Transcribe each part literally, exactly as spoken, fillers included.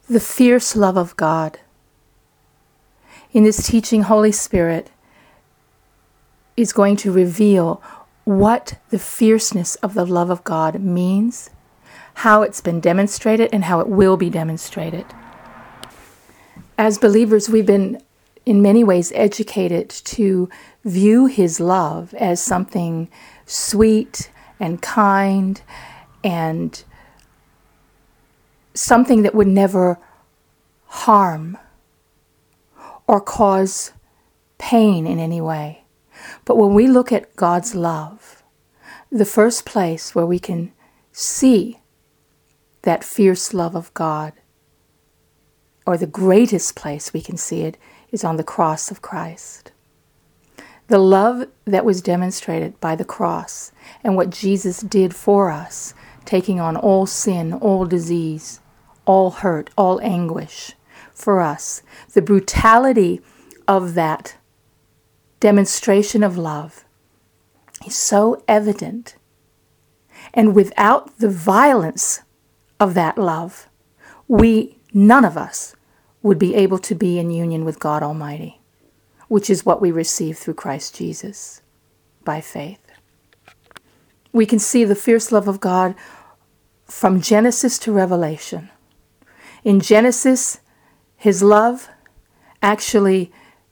the fierce love of God. In this teaching, Holy Spirit is going to reveal what the fierceness of the love of God means, how it's been demonstrated, and how it will be demonstrated. As believers, we've been in many ways educated to view His love as something sweet and kind and something that would never harm or cause pain in any way. But when we look at God's love, the first place where we can see that fierce love of God, or the greatest place we can see it, is on the cross of Christ. The love that was demonstrated by the cross and what Jesus did for us, taking on all sin, all disease, all hurt, all anguish for us. The brutality of that demonstration of love is so evident. And without the violence of that love, we, none of us, would be able to be in union with God Almighty, which is what we receive through Christ Jesus by faith. We can see the fierce love of God from Genesis to Revelation. In Genesis, His love actually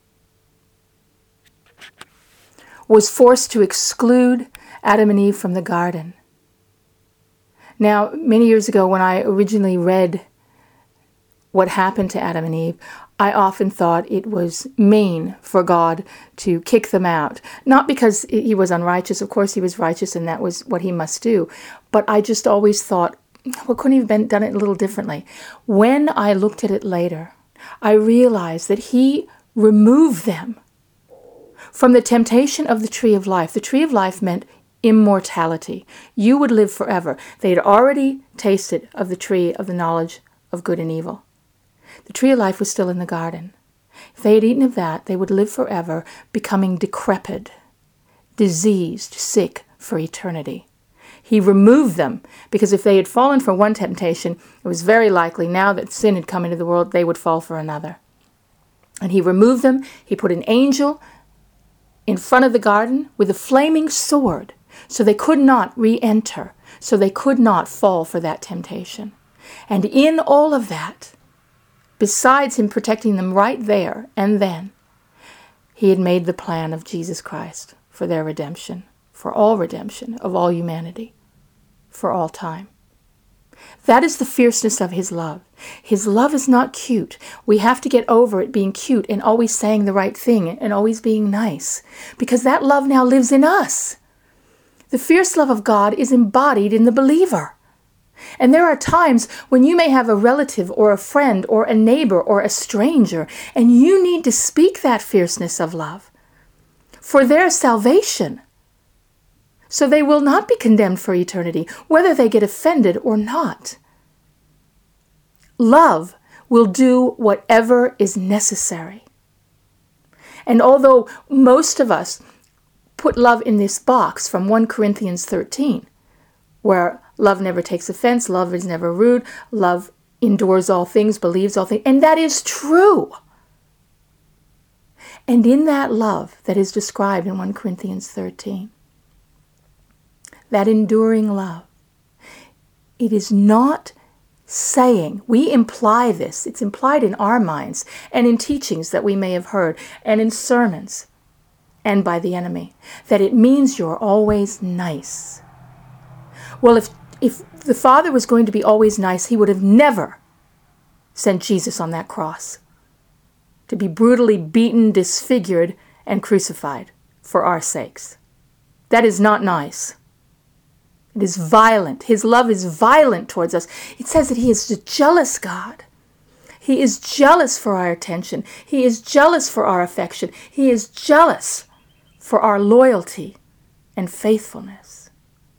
was forced to exclude Adam and Eve from the garden. Now, many years ago when I originally read what happened to Adam and Eve, I often thought it was mean for God to kick them out. Not because He was unrighteous. Of course He was righteous and that was what He must do. But I just always thought, well, couldn't He have been, done it a little differently? When I looked at it later, I realized that He removed them from the temptation of the tree of life. The tree of life meant immortality. You would live forever. They had already tasted of the tree of the knowledge of good and evil. The tree of life was still in the garden. If they had eaten of that, they would live forever, becoming decrepit, diseased, sick for eternity. He removed them because if they had fallen for one temptation, it was very likely now that sin had come into the world, they would fall for another. And He removed them. He put an angel in front of the garden with a flaming sword, so they could not re-enter, so they could not fall for that temptation. And in all of that, besides Him protecting them right there and then, He had made the plan of Jesus Christ for their redemption, for all redemption of all humanity, for all time. That is the fierceness of His love. His love is not cute. We have to get over it being cute and always saying the right thing and always being nice, because that love now lives in us. The fierce love of God is embodied in the believer. And there are times when you may have a relative or a friend or a neighbor or a stranger, and you need to speak that fierceness of love for their salvation, so they will not be condemned for eternity, whether they get offended or not. Love will do whatever is necessary. And although most of us put love in this box from First Corinthians thirteen, where love never takes offense, love is never rude, love endures all things, believes all things, and that is true. And in that love that is described in First Corinthians thirteen, that enduring love, it is not saying, we imply this, it's implied in our minds and in teachings that we may have heard and in sermons and by the enemy, that it means you're always nice. Well, if if the Father was going to be always nice, He would have never sent Jesus on that cross to be brutally beaten, disfigured, and crucified for our sakes. That is not nice. It is violent. His love is violent towards us. It says that He is a jealous God. He is jealous for our attention. He is jealous for our affection. He is jealous for our loyalty and faithfulness.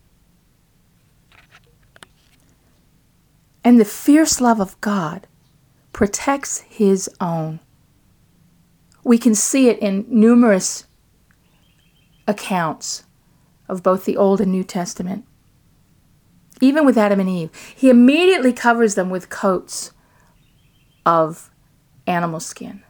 And the fierce love of God protects His own. We can see it in numerous accounts of both the Old and New Testament. Even with Adam and Eve, He immediately covers them with coats of animal skin.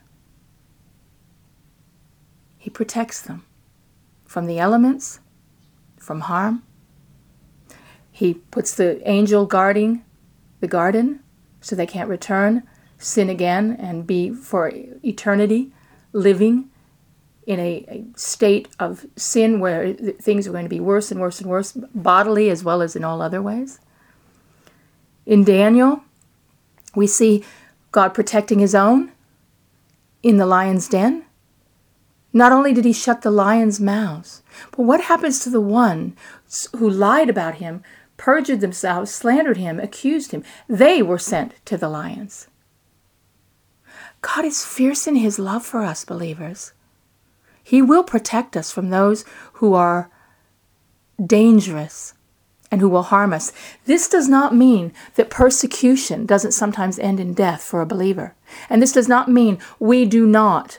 He protects them from the elements, from harm. He puts the angel guarding the garden so they can't return, sin again, and be for eternity living in a, a state of sin where things are going to be worse and worse and worse, bodily as well as in all other ways. In Daniel, we see God protecting his own in the lion's den. Not only did he shut the lions' mouths, but what happens to the one who lied about him, perjured themselves, slandered him, accused him? They were sent to the lions. God is fierce in his love for us, believers. He will protect us from those who are dangerous and who will harm us. This does not mean that persecution doesn't sometimes end in death for a believer. And this does not mean we do not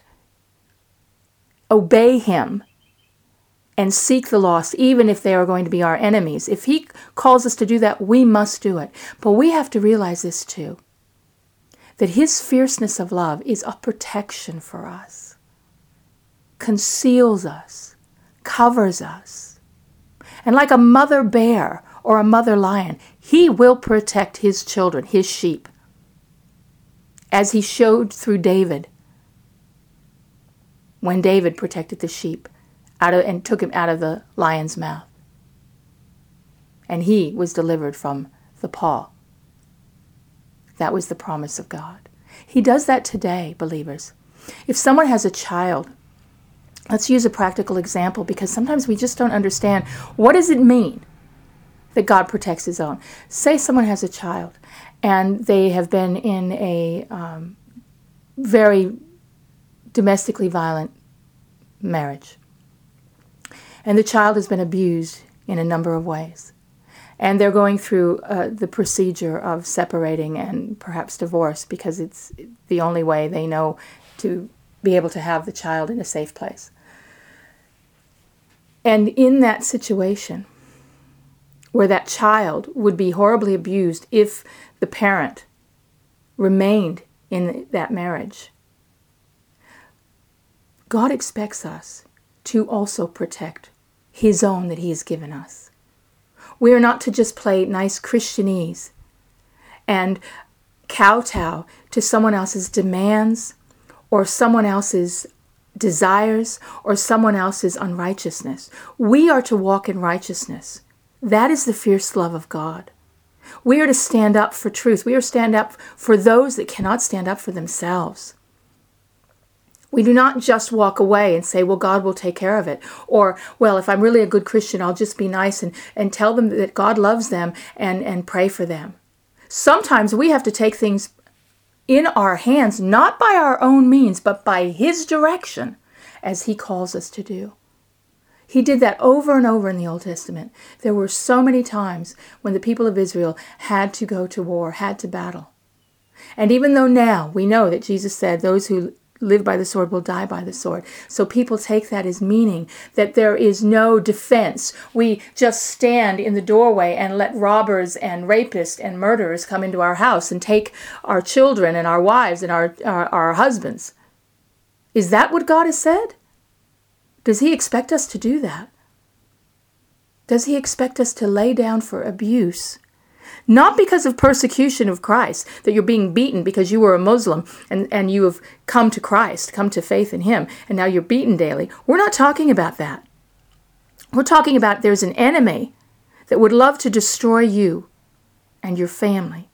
obey him and seek the lost, even if they are going to be our enemies. If he calls us to do that, we must do it. But we have to realize this too, that his fierceness of love is a protection for us, conceals us, covers us. And like a mother bear or a mother lion, he will protect his children, his sheep, as he showed through David, when David protected the sheep out of, and took him out of the lion's mouth. And he was delivered from the paw. That was the promise of God. He does that today, believers. If someone has a child, let's use a practical example, because sometimes we just don't understand, what does it mean that God protects his own? Say someone has a child and they have been in a um, very domestically violent marriage. And the child has been abused in a number of ways. And they're going through uh, the procedure of separating and perhaps divorce, because it's the only way they know to be able to have the child in a safe place. And in that situation, where that child would be horribly abused if the parent remained in that marriage, God expects us to also protect his own that he has given us. We are not to just play nice Christianese and kowtow to someone else's demands or someone else's desires or someone else's unrighteousness. We are to walk in righteousness. That is the fierce love of God. We are to stand up for truth. We are to stand up for those that cannot stand up for themselves. We do not just walk away and say, well, God will take care of it. Or, well, if I'm really a good Christian, I'll just be nice and, and tell them that God loves them and, and pray for them. Sometimes we have to take things in our hands, not by our own means, but by his direction, as he calls us to do. He did that over and over in the Old Testament. There were so many times when the people of Israel had to go to war, had to battle. And even though now we know that Jesus said those who live by the sword will die by the sword. So people take that as meaning that there is no defense. We just stand in the doorway and let robbers and rapists and murderers come into our house and take our children and our wives and our, our, our husbands. Is that what God has said? Does he expect us to do that? Does he expect us to lay down for abuse? Not because of persecution of Christ, that you're being beaten because you were a Muslim and, and you have come to Christ, come to faith in him, and now you're beaten daily. We're not talking about that. We're talking about there's an enemy that would love to destroy you and your family.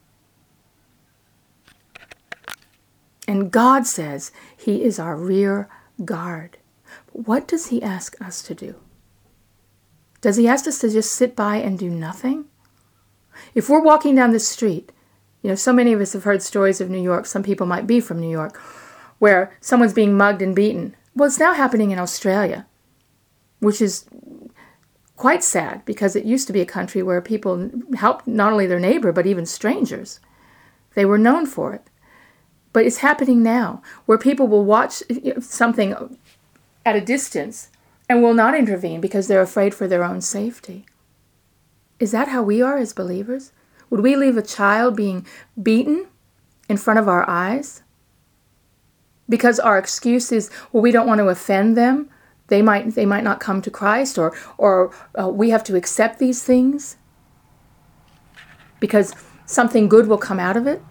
And God says he is our rear guard. What does he ask us to do? Does he ask us to just sit by and do nothing? If we're walking down the street, you know, so many of us have heard stories of New York, some people might be from New York, where someone's being mugged and beaten. Well, it's now happening in Australia, which is quite sad, because it used to be a country where people helped not only their neighbor, but even strangers. They were known for it. But it's happening now, where people will watch something at a distance and will not intervene because they're afraid for their own safety. Is that how we are as believers? Would we leave a child being beaten in front of our eyes? Because our excuse is, well, we don't want to offend them. They might they might not come to Christ, or, or uh, we have to accept these things because something good will come out of it.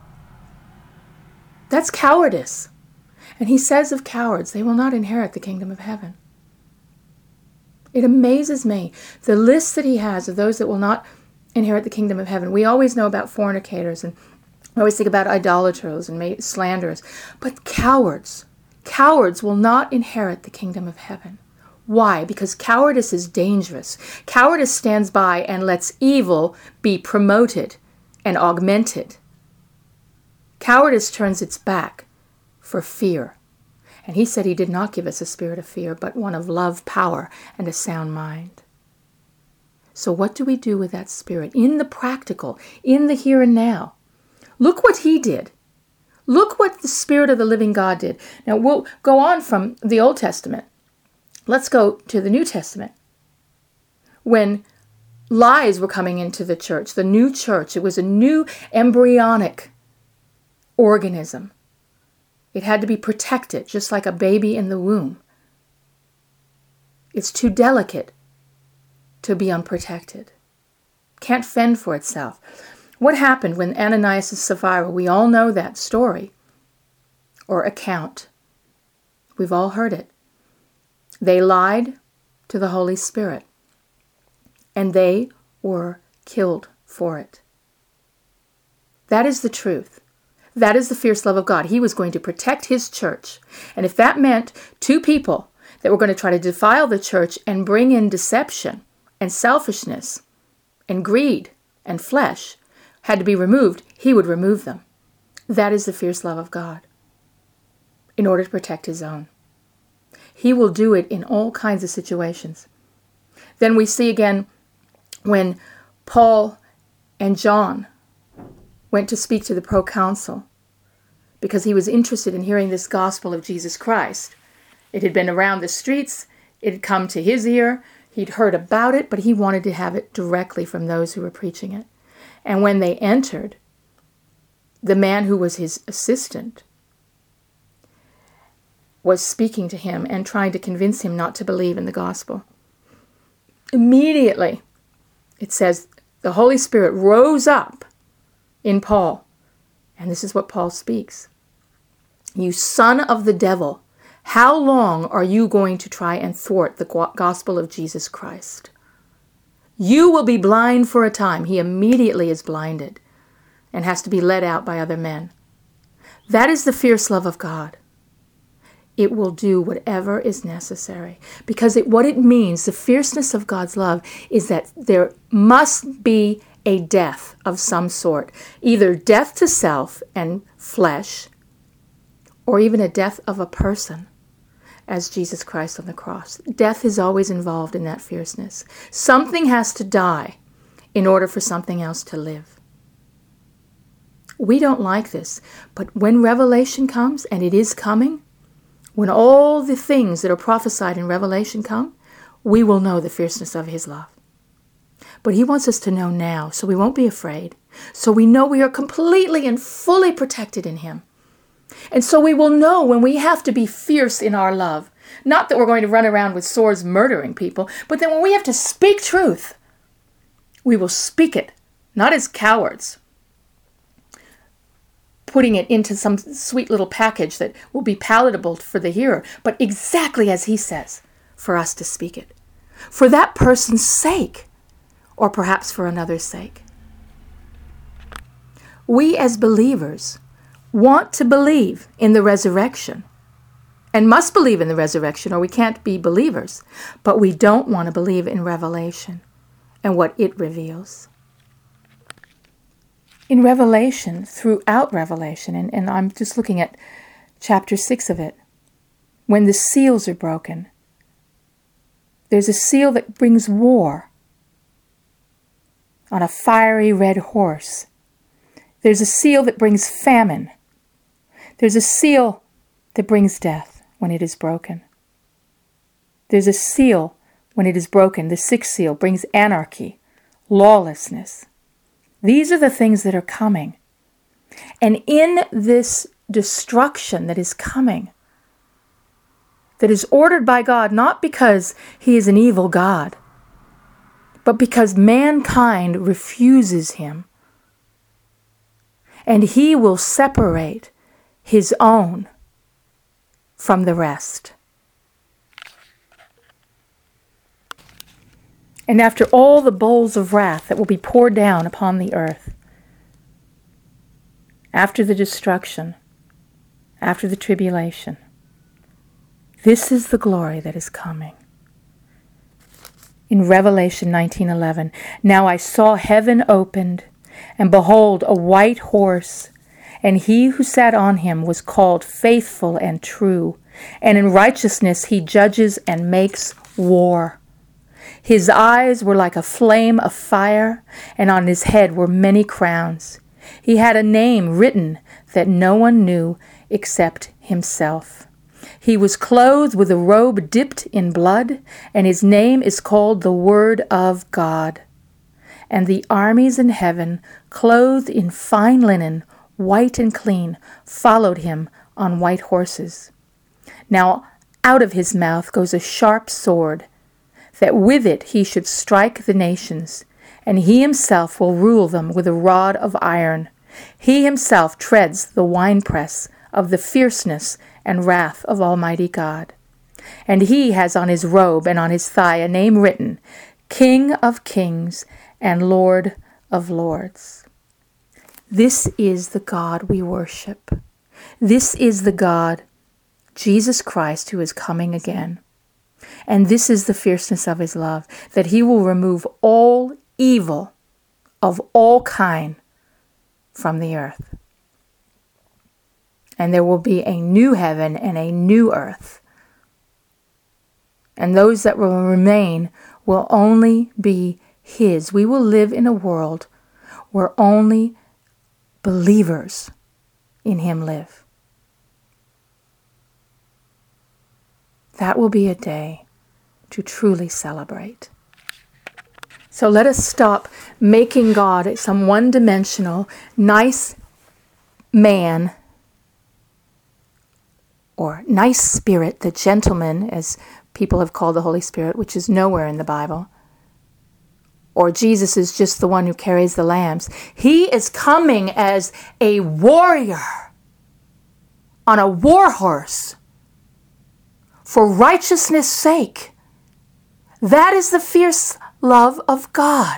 That's cowardice. And he says of cowards, they will not inherit the kingdom of heaven. It amazes me, the list that he has of those that will not inherit the kingdom of heaven. We always know about fornicators, and we always think about idolaters and slanderers. But cowards, cowards will not inherit the kingdom of heaven. Why? Because cowardice is dangerous. Cowardice stands by and lets evil be promoted and augmented. Cowardice turns its back for fear. And he said he did not give us a spirit of fear, but one of love, power, and a sound mind. So what do we do with that spirit? In the practical, in the here and now. Look what he did. Look what the Spirit of the living God did. Now we'll go on from the Old Testament. Let's go to the New Testament. When lies were coming into the church, the new church, it was a new embryonic organism. It had to be protected, just like a baby in the womb. It's too delicate to be unprotected. Can't fend for itself. What happened when Ananias and Sapphira, we all know that story or account. We've all heard it. They lied to the Holy Spirit, and they were killed for it. That is the truth. That is the fierce love of God. He was going to protect his church. And if that meant two people that were going to try to defile the church and bring in deception and selfishness and greed and flesh had to be removed, he would remove them. That is the fierce love of God in order to protect his own. He will do it in all kinds of situations. Then we see again when Paul and John went to speak to the proconsul because he was interested in hearing this gospel of Jesus Christ. It had been around the streets. It had come to his ear. He'd heard about it, but he wanted to have it directly from those who were preaching it. And when they entered, the man who was his assistant was speaking to him and trying to convince him not to believe in the gospel. Immediately, it says, the Holy Spirit rose up in Paul. And this is what Paul speaks. You son of the devil, how long are you going to try and thwart the gospel of Jesus Christ? You will be blind for a time. He immediately is blinded and has to be led out by other men. That is the fierce love of God. It will do whatever is necessary. Because it, what it means, the fierceness of God's love, is that there must be a death of some sort. Either death to self and flesh, or even a death of a person, as Jesus Christ on the cross. Death is always involved in that fierceness. Something has to die in order for something else to live. We don't like this, but when Revelation comes, and it is coming, when all the things that are prophesied in Revelation come, we will know the fierceness of his love. But he wants us to know now, so we won't be afraid. So we know we are completely and fully protected in him. And so we will know when we have to be fierce in our love. Not that we're going to run around with swords murdering people, but that when we have to speak truth, we will speak it, not as cowards, putting it into some sweet little package that will be palatable for the hearer, but exactly as he says, for us to speak it. For that person's sake, or perhaps for another's sake. We as believers want to believe in the resurrection and must believe in the resurrection or we can't be believers, but we don't want to believe in Revelation and what it reveals. In Revelation, throughout Revelation, and, and I'm just looking at chapter six of it, when the seals are broken, there's a seal that brings war on a fiery red horse. There's a seal that brings famine. There's a seal that brings death when it is broken. There's a seal when it is broken. The sixth seal brings anarchy, lawlessness. These are the things that are coming. And in this destruction that is coming, that is ordered by God, not because he is an evil God, but because mankind refuses him, and he will separate his own from the rest. And after all the bowls of wrath that will be poured down upon the earth, after the destruction, after the tribulation, this is the glory that is coming. In Revelation nineteen eleven, now I saw heaven opened, and behold, a white horse, and he who sat on him was called Faithful and True, and in righteousness he judges and makes war. His eyes were like a flame of fire, and on his head were many crowns. He had a name written that no one knew except himself. He was clothed with a robe dipped in blood, and his name is called the Word of God. And the armies in heaven, clothed in fine linen, white and clean, followed him on white horses. Now out of his mouth goes a sharp sword, that with it he should strike the nations, and he himself will rule them with a rod of iron. He himself treads the winepress of the fierceness and wrath of Almighty God. And he has on his robe and on his thigh a name written, King of Kings and Lord of Lords. This is the God we worship. This is the God, Jesus Christ, who is coming again. And this is the fierceness of his love, that he will remove all evil of all kind from the earth. And there will be a new heaven and a new earth. And those that will remain will only be his. We will live in a world where only believers in him live. That will be a day to truly celebrate. So let us stop making God some one-dimensional, nice man or nice spirit, the gentleman, as people have called the Holy Spirit, which is nowhere in the Bible. Or Jesus is just the one who carries the lambs. He is coming as a warrior on a war horse for righteousness' sake. That is the fierce love of God.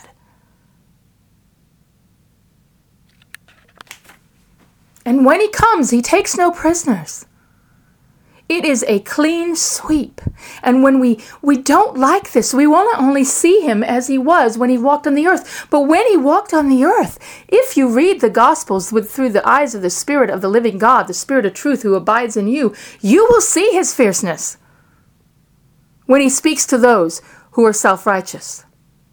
And when he comes, he takes no prisoners. It is a clean sweep. And when we, we don't like this, we will not only see him as he was when he walked on the earth, but when he walked on the earth, if you read the Gospels with, through the eyes of the Spirit of the living God, the Spirit of truth who abides in you, you will see his fierceness when he speaks to those who are self-righteous.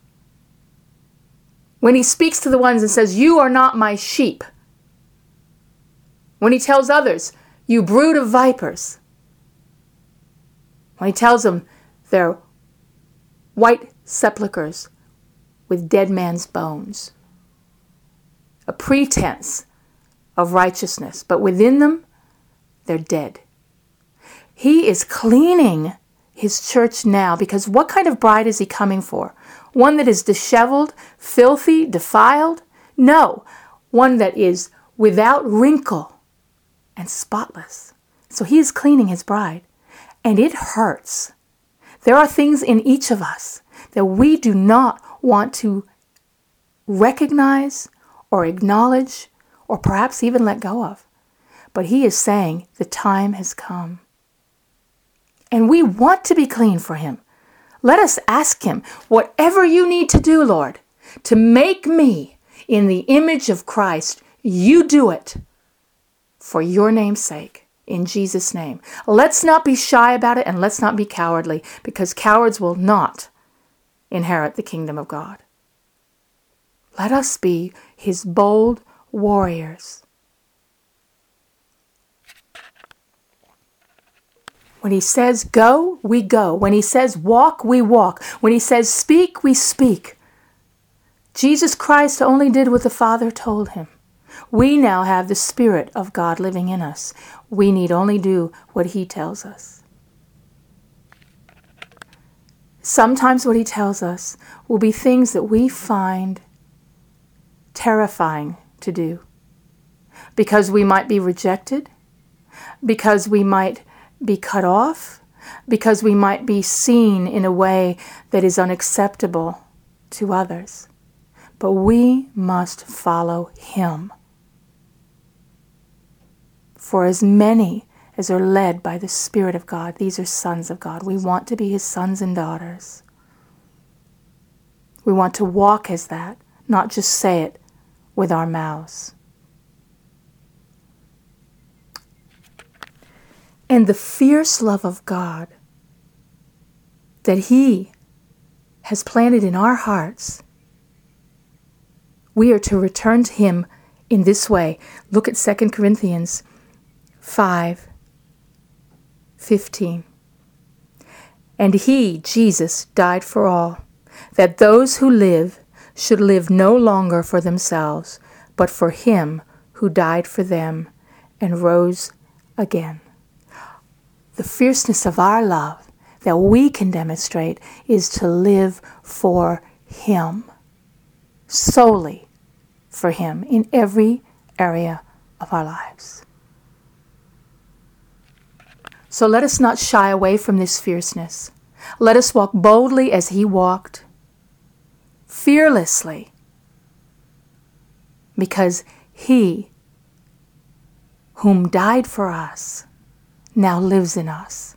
When he speaks to the ones and says, you are not my sheep. When he tells others, you brood of vipers. When he tells them they're white sepulchres with dead man's bones. A pretense of righteousness, but within them, they're dead. He is cleaning his church now, because what kind of bride is he coming for? One that is disheveled, filthy, defiled? No, one that is without wrinkle and spotless. So he is cleaning his bride. And it hurts. There are things in each of us that we do not want to recognize or acknowledge or perhaps even let go of. But he is saying the time has come. And we want to be clean for him. Let us ask him, whatever you need to do, Lord, to make me in the image of Christ, you do it for your name's sake. In Jesus' name. Let's not be shy about it, and let's not be cowardly, because cowards will not inherit the kingdom of God. Let us be his bold warriors. When he says go, we go. When he says walk, we walk. When he says speak, we speak. Jesus Christ only did what the Father told him. We now have the Spirit of God living in us. We need only do what He tells us. Sometimes what He tells us will be things that we find terrifying to do, because we might be rejected, because we might be cut off, because we might be seen in a way that is unacceptable to others. But we must follow Him. For as many as are led by the Spirit of God, these are sons of God. We want to be His sons and daughters. We want to walk as that, not just say it with our mouths. And the fierce love of God that He has planted in our hearts, we are to return to Him in this way. Look at Second Corinthians five fifteen. And He, Jesus, died for all, that those who live should live no longer for themselves, but for Him who died for them and rose again. The fierceness of our love that we can demonstrate is to live for Him, solely for Him, in every area of our lives. So let us not shy away from this fierceness. Let us walk boldly as He walked, fearlessly, because He, whom died for us, now lives in us.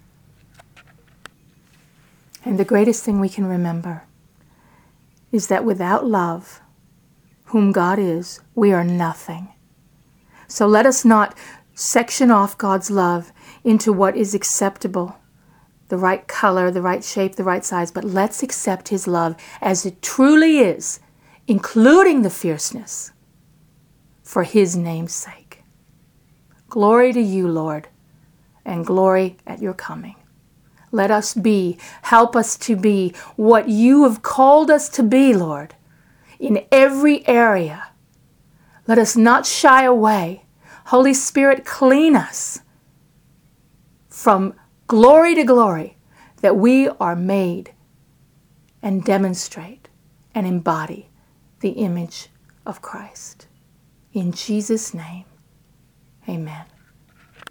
And the greatest thing we can remember is that without love, whom God is, we are nothing. So let us not section off God's love into what is acceptable, the right color, the right shape, the right size, but let's accept His love as it truly is, including the fierceness, for His name's sake. Glory to You, Lord, and glory at Your coming. Let us be, help us to be what You have called us to be, Lord, in every area. Let us not shy away. Holy Spirit, clean us from glory to glory, that we are made and demonstrate and embody the image of Christ. In Jesus' name, amen.